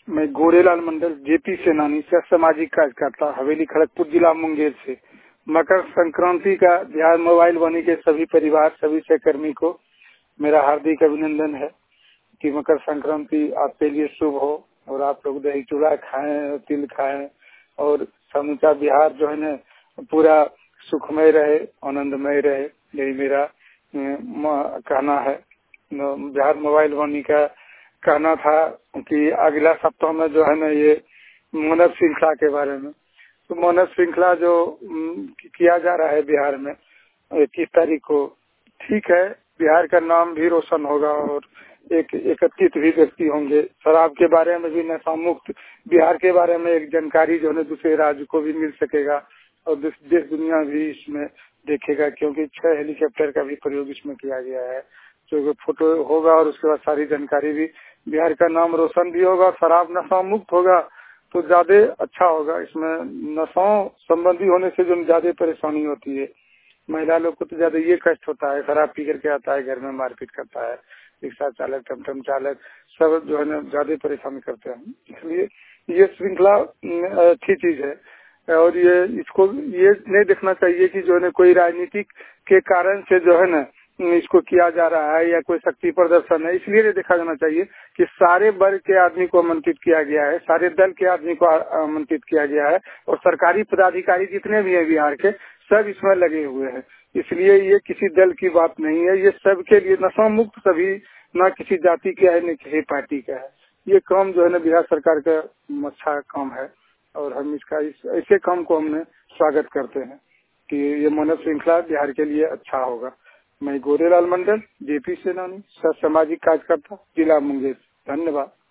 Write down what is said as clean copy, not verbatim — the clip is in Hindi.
मैं गोरेलाल मंडल जेपी सेनानी से सामाजिक कार्यकर्ता हवेली खड़गपुर जिला मुंगेर से। मकर संक्रांति का बिहार मोबाइल वाणी के सभी परिवार सभी सहकर्मी को मेरा हार्दिक अभिनंदन है कि मकर संक्रांति आपके लिए शुभ हो और आप लोग दही चूड़ा खाएं, तिल खाएं और समूचा बिहार जो है न पूरा सुखमय रहे, आनंदमय रहे। यही मेरा कहना है। बिहार मोबाइल वाणी का कहना था कि अगला सप्ताह में जो है ना ये मानव श्रृंखला के बारे में, तो मानव श्रृंखला जो किया जा रहा है बिहार में 21 तारीख को, ठीक है, बिहार का नाम भी रोशन होगा और एक एकत्रित भी व्यक्ति होंगे। शराब के बारे में भी, नशा मुक्त बिहार के बारे में एक जानकारी जो है दूसरे राज्य को भी मिल सकेगा और देश दुनिया भी इसमें देखेगा, क्योंकि 6 हेलीकॉप्टर का भी प्रयोग इसमें किया गया है। तो फोटो होगा और उसके बाद सारी जानकारी भी, बिहार का नाम रोशन भी होगा, शराब नशा मुक्त होगा तो ज्यादा अच्छा होगा। इसमें नशाओं संबंधी होने से जो ज्यादा परेशानी होती है, महिला लोग को तो ज्यादा ये कष्ट होता है, शराब पी करके आता है, घर में मारपीट करता है, रिक्शा चालक, टमटम चालक सब जो है ना ज्यादा परेशान करते हैं। इसलिए ये श्रृंखला अच्छी चीज है और ये इसको ये नहीं देखना चाहिए कि जो है कोई राजनीतिक के कारण से जो है ना इसको किया जा रहा है या कोई शक्ति प्रदर्शन है। इसलिए नहीं देखा जाना चाहिए कि सारे वर्ग के आदमी को आमंत्रित किया गया है, सारे दल के आदमी को आमंत्रित किया गया है और सरकारी पदाधिकारी जितने भी हैं बिहार के सब इसमें लगे हुए हैं। इसलिए ये किसी दल की बात नहीं है, ये सबके लिए नशा मुक्त सभी, न किसी जाति का है न किसी पार्टी का है। ये काम जो है ना बिहार सरकार का अच्छा काम है और हम इसका ऐसे काम को हमने स्वागत करते हैं कि ये मानव श्रृंखला बिहार के लिए अच्छा होगा। मैं गोरेलाल मंडल जेपी सेनानी सामाजिक कार्यकर्ता जिला मुंगेर। धन्यवाद।